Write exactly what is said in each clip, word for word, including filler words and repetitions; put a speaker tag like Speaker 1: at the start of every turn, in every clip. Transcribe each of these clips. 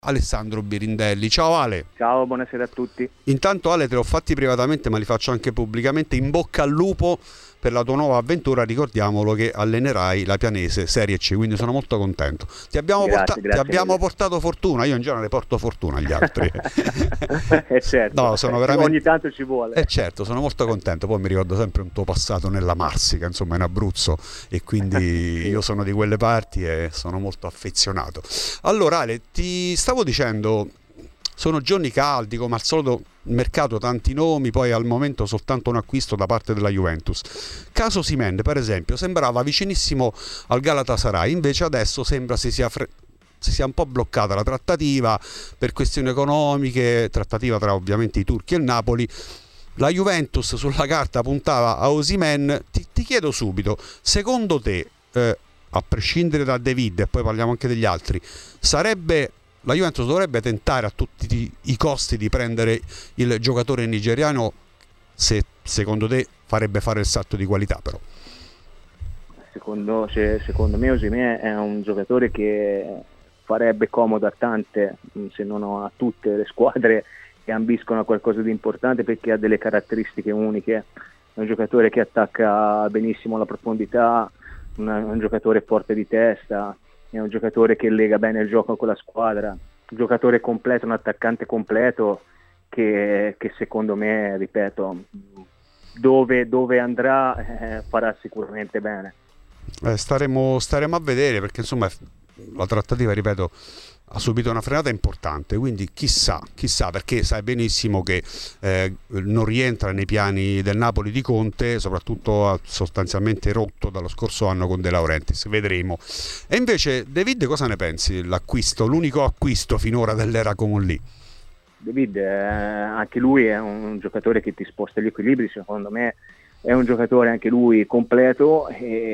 Speaker 1: Alessandro Birindelli. Ciao Ale.
Speaker 2: Ciao, buonasera a tutti.
Speaker 1: Intanto Ale, te l'ho fatti privatamente ma li faccio anche pubblicamente. In bocca al lupo per la tua nuova avventura. Ricordiamolo che allenerai la Pianese Serie C, quindi sono molto contento. Ti abbiamo,
Speaker 2: Grazie,
Speaker 1: porta-
Speaker 2: grazie
Speaker 1: ti abbiamo
Speaker 2: mille.
Speaker 1: portato fortuna. Io in genere porto fortuna agli altri.
Speaker 2: Eh certo,
Speaker 1: No, sono veramente...
Speaker 2: ogni tanto ci vuole.
Speaker 1: Eh certo, sono molto contento. Poi mi ricordo sempre un tuo passato nella Marsica, insomma in Abruzzo, e quindi
Speaker 2: Sì.
Speaker 1: io sono di quelle parti e sono molto affezionato. Allora Ale, ti stavo dicendo, sono giorni caldi, come al solito il mercato tanti nomi, poi al momento soltanto un acquisto da parte della Juventus. Caso Osimhen, per esempio, sembrava vicinissimo al Galatasaray, invece adesso sembra si sia fre- si sia un po' bloccata la trattativa per questioni economiche, trattativa tra ovviamente i turchi e il Napoli. La Juventus sulla carta puntava a Osimhen. Ti, ti chiedo subito, secondo te, eh, a prescindere da De Vid, e poi parliamo anche degli altri, sarebbe la Juventus dovrebbe tentare a tutti i costi di prendere il giocatore nigeriano, se secondo te farebbe fare il salto di qualità? Però
Speaker 2: Secondo, se- secondo me Osimhen è un giocatore che farebbe comodo a tante, se non a tutte le squadre che ambiscono a qualcosa di importante, perché ha delle caratteristiche uniche. È un giocatore che attacca benissimo la profondità, una- un giocatore forte di testa, è un giocatore che lega bene il gioco con la squadra, un giocatore completo, un attaccante completo che, che secondo me, ripeto, dove, dove andrà eh, farà sicuramente bene.
Speaker 1: eh, staremo, staremo a vedere, perché insomma la trattativa, ripeto, ha subito una frenata importante, quindi chissà, chissà, perché sai benissimo che eh, non rientra nei piani del Napoli di Conte, soprattutto ha sostanzialmente rotto dallo scorso anno con De Laurentiis, vedremo. E invece David, cosa ne pensi? L'acquisto, l'unico acquisto finora dell'era Comolli?
Speaker 2: David, eh, anche lui è un giocatore che ti sposta gli equilibri, secondo me è un giocatore anche lui completo,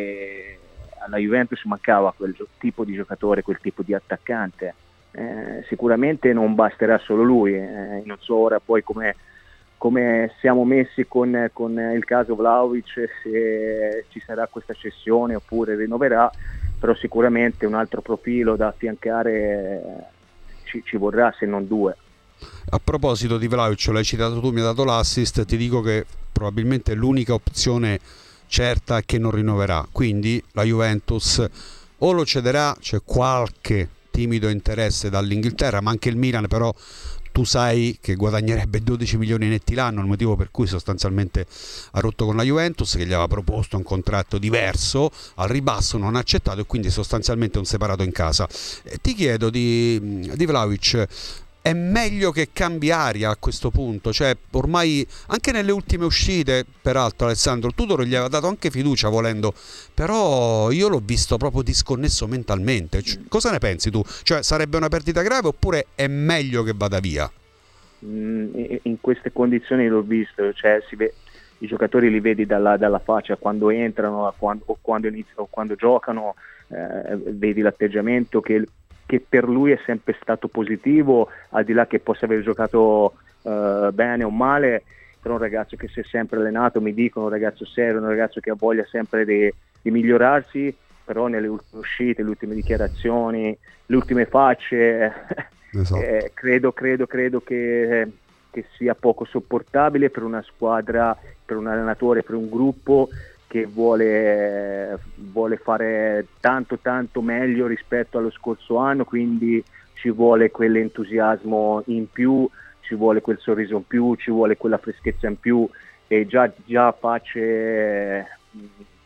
Speaker 2: e alla Juventus mancava quel gio- tipo di giocatore, quel tipo di attaccante. Eh, sicuramente non basterà solo lui, eh, non so ora poi come, come siamo messi con, con il caso Vlahovic, se ci sarà questa cessione oppure rinnoverà, però sicuramente un altro profilo da affiancare eh, ci, ci vorrà, se non due.
Speaker 1: A proposito di Vlahovic, l'hai citato tu, mi hai dato l'assist, ti dico che probabilmente l'unica opzione certa è che non rinnoverà, quindi la Juventus o lo cederà, c'è qualche timido interesse dall'Inghilterra, ma anche il Milan però tu sai che guadagnerebbe dodici milioni netti l'anno, il motivo per cui sostanzialmente ha rotto con la Juventus, che gli aveva proposto un contratto diverso al ribasso, non ha accettato, e quindi sostanzialmente un separato in casa. E ti chiedo di, di Vlahovic, è meglio che cambi aria a questo punto? Cioè, ormai anche nelle ultime uscite, peraltro Alessandro Tudor gli aveva dato anche fiducia volendo, però io l'ho visto proprio disconnesso mentalmente. C- cosa ne pensi tu? Cioè, sarebbe una perdita grave oppure è meglio che vada via?
Speaker 2: Mm, in queste condizioni l'ho visto, cioè si ve- i giocatori li vedi dalla, dalla faccia quando entrano a quando, o quando iniziano o quando giocano, eh, vedi l'atteggiamento che, che per lui è sempre stato positivo, al di là che possa aver giocato eh, bene o male, però un ragazzo che si è sempre allenato, mi dicono, un ragazzo serio, un ragazzo che ha voglia sempre di, di migliorarsi, però nelle ultime uscite, le ultime dichiarazioni, le ultime facce
Speaker 1: Esatto.
Speaker 2: Eh, credo, credo, credo che, che sia poco sopportabile per una squadra, per un allenatore, per un gruppo che vuole, vuole fare tanto tanto meglio rispetto allo scorso anno, quindi ci vuole quell'entusiasmo in più, ci vuole quel sorriso in più, ci vuole quella freschezza in più, e già, già facce mh,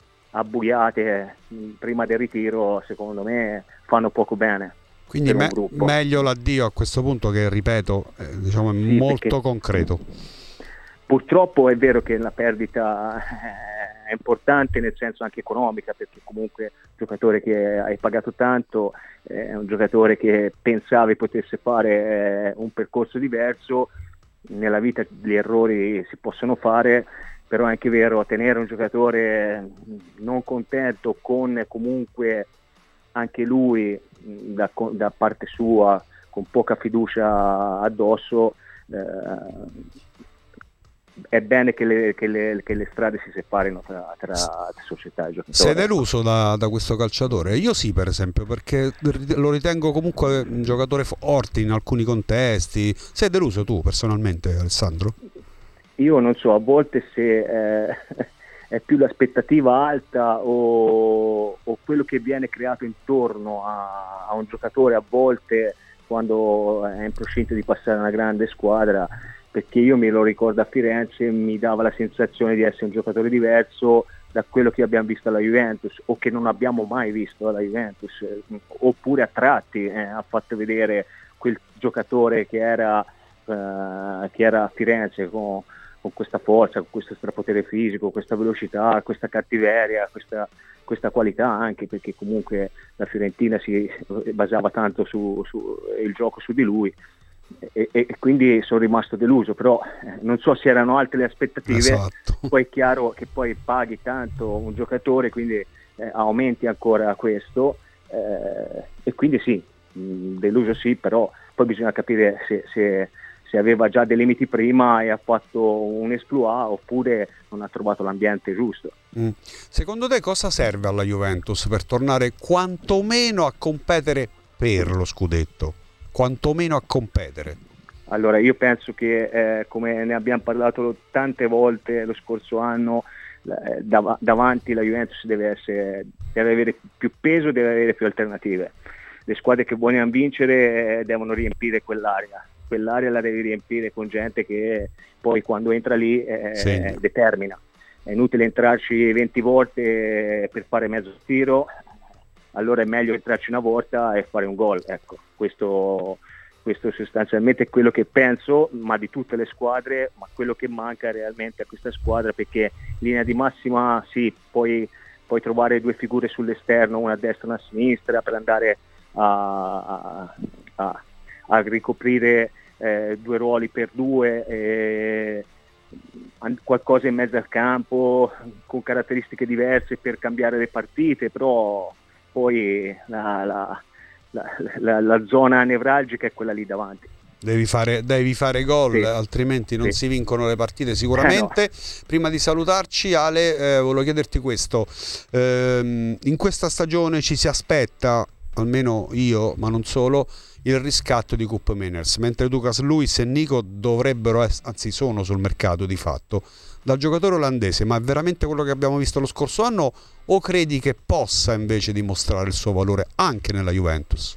Speaker 2: abbuiate mh, prima del ritiro secondo me fanno poco bene
Speaker 1: Quindi
Speaker 2: per un
Speaker 1: me-
Speaker 2: gruppo.
Speaker 1: meglio l'addio a questo punto, che ripeto, eh, diciamo è
Speaker 2: Sì, perché
Speaker 1: molto concreto.
Speaker 2: purtroppo è vero che la perdita è importante, nel senso anche economica, perché comunque è un giocatore che hai pagato tanto, è un giocatore che pensavi potesse fare un percorso diverso. Nella vita gli errori si possono fare, però è anche vero, tenere un giocatore non contento, con comunque anche lui da, da parte sua con poca fiducia addosso, eh, è bene che le, che le, che le strade si separino tra, tra società e giocatori.
Speaker 1: Sei deluso da, da questo calciatore? Io sì, per esempio, perché lo ritengo comunque un giocatore forte in alcuni contesti. Sei deluso tu personalmente, Alessandro?
Speaker 2: Io non so, a volte se eh, è più l'aspettativa alta o, o quello che viene creato intorno a, a un giocatore a volte quando è in procinto di passare a una grande squadra, perché io mi lo ricordo a Firenze, mi dava la sensazione di essere un giocatore diverso da quello che abbiamo visto alla Juventus o che non abbiamo mai visto alla Juventus, oppure a tratti eh, ha fatto vedere quel giocatore che era, eh, che era a Firenze con, con questa forza, con questo strapotere fisico, questa velocità, questa cattiveria, questa, questa qualità, anche perché comunque la Fiorentina si basava tanto su, su il gioco su di lui. E, e quindi sono rimasto deluso, però eh, non so se erano alte le aspettative.
Speaker 1: Esatto.
Speaker 2: Poi è chiaro che poi paghi tanto un giocatore, quindi eh, aumenti ancora questo eh, e quindi sì, mh, deluso sì, però poi bisogna capire se, se, se aveva già dei limiti prima e ha fatto un exploit oppure non ha trovato l'ambiente giusto.
Speaker 1: Mm. Secondo te cosa serve alla Juventus per tornare quantomeno a competere per lo scudetto? Quantomeno a competere?
Speaker 2: Allora io penso che eh, come ne abbiamo parlato tante volte lo scorso anno, eh, dav- davanti la Juventus deve, essere, deve avere più peso, deve avere più alternative. Le squadre che vogliono vincere eh, devono riempire quell'area, quell'area la devi riempire con gente che poi quando entra lì eh, determina. È inutile entrarci venti volte per fare mezzo tiro, allora è meglio entrarci una volta e fare un gol. Ecco, questo, questo sostanzialmente è quello che penso, ma di tutte le squadre, ma quello che manca realmente a questa squadra, perché in linea di massima sì, puoi, puoi trovare due figure sull'esterno, una a destra e una a sinistra, per andare a, a, a, a ricoprire eh, due ruoli per due, eh, qualcosa in mezzo al campo con caratteristiche diverse per cambiare le partite, però poi la, la, la, la, la zona nevralgica è quella lì davanti.
Speaker 1: Devi fare, devi fare gol, sì, altrimenti non sì. si vincono le partite sicuramente. Eh no. Prima di salutarci, Ale, eh, volevo chiederti questo. Eh, in questa stagione ci si aspetta, almeno io, ma non solo, il riscatto di Koop Meiners, mentre Lucas Luiz e Nico dovrebbero, essere, anzi sono sul mercato di fatto, dal giocatore olandese. Ma è veramente quello che abbiamo visto lo scorso anno o credi che possa invece dimostrare il suo valore anche nella Juventus?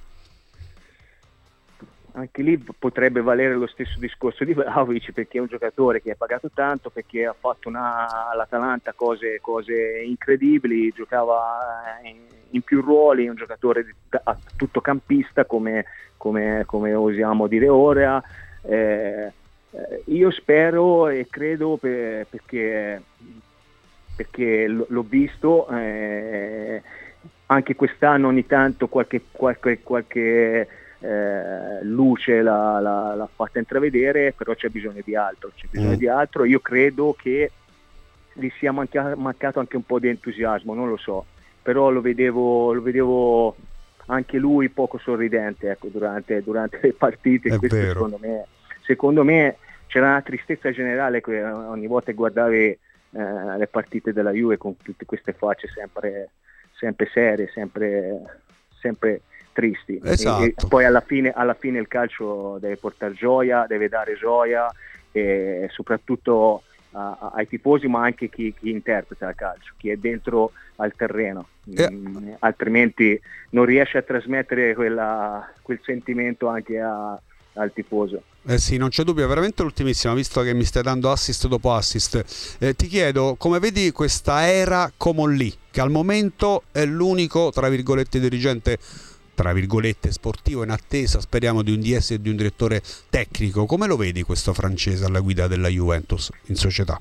Speaker 2: Anche lì potrebbe valere lo stesso discorso di Vlahovic, perché è un giocatore che ha pagato tanto, perché ha fatto una, all'Atalanta cose, cose incredibili, giocava in, in più ruoli, un giocatore a tutto campista come, come, come osiamo dire ora. Eh, eh, io spero e credo per, perché, perché l'ho visto eh, anche quest'anno ogni tanto qualche, qualche, qualche Eh, luce l'ha, l'ha, l'ha fatta intravedere, però c'è bisogno di altro, c'è bisogno mm. di altro. Io credo che gli sia manca, mancato anche un po' di entusiasmo, non lo so, però lo vedevo, lo vedevo anche lui poco sorridente, ecco, durante, durante le partite.
Speaker 1: È
Speaker 2: Questo,
Speaker 1: vero.
Speaker 2: secondo me, secondo me c'era una tristezza generale che ogni volta che guardavi eh, le partite della Juve con tutte queste facce sempre, sempre serie, sempre, sempre tristi.
Speaker 1: Esatto.
Speaker 2: E, e poi alla fine, alla fine il calcio deve portare gioia, deve dare gioia, e soprattutto a, a, ai tifosi, ma anche chi, chi interpreta il calcio, chi è dentro al terreno. Eh. Mm, altrimenti non riesce a trasmettere quella, quel sentimento anche a, al tifoso.
Speaker 1: Eh sì, non c'è dubbio, è veramente l'ultimissima, visto che mi stai dando assist dopo assist. Eh, ti chiedo, come vedi questa era Comolli, che al momento è l'unico, tra virgolette, dirigente tra virgolette sportivo in attesa, speriamo, di un D S e di un direttore tecnico. Come lo vedi questo francese alla guida della Juventus in società?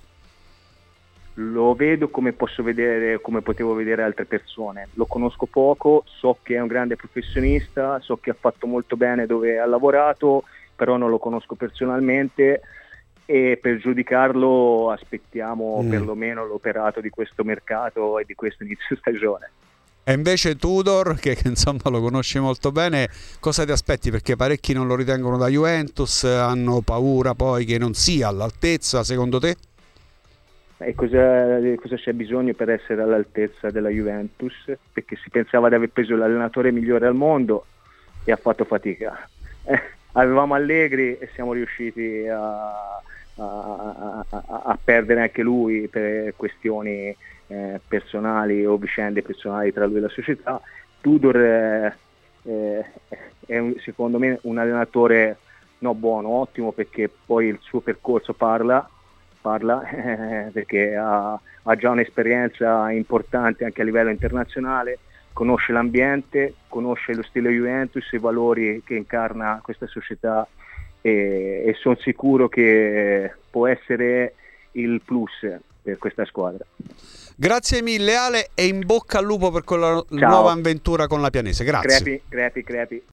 Speaker 2: Lo vedo come posso vedere, come potevo vedere altre persone. Lo conosco poco, so che è un grande professionista, so che ha fatto molto bene dove ha lavorato, però non lo conosco personalmente e per giudicarlo aspettiamo mm. perlomeno l'operato di questo mercato e di questo inizio stagione.
Speaker 1: E invece Tudor, che, che insomma lo conosci molto bene, cosa ti aspetti? Perché parecchi non lo ritengono da Juventus, hanno paura poi che non sia all'altezza, secondo te?
Speaker 2: e cosa, cosa c'è bisogno per essere all'altezza della Juventus, perché si pensava di aver preso l'allenatore migliore al mondo e ha fatto fatica. Eh, avevamo Allegri e siamo riusciti a, a, a, a perdere anche lui per questioni eh, personali o vicende personali tra lui e la società. Tudor eh, eh, è un, secondo me un allenatore no buono, ottimo, perché poi il suo percorso parla, parla eh, perché ha, ha già un'esperienza importante anche a livello internazionale, conosce l'ambiente, conosce lo stile Juventus, i valori che incarna questa società e, e sono sicuro che può essere il plus per questa squadra.
Speaker 1: Grazie mille Ale e in bocca al lupo per quella
Speaker 2: Ciao.
Speaker 1: nuova avventura con la Pianese. Grazie.
Speaker 2: Crepi, crepi, crepi.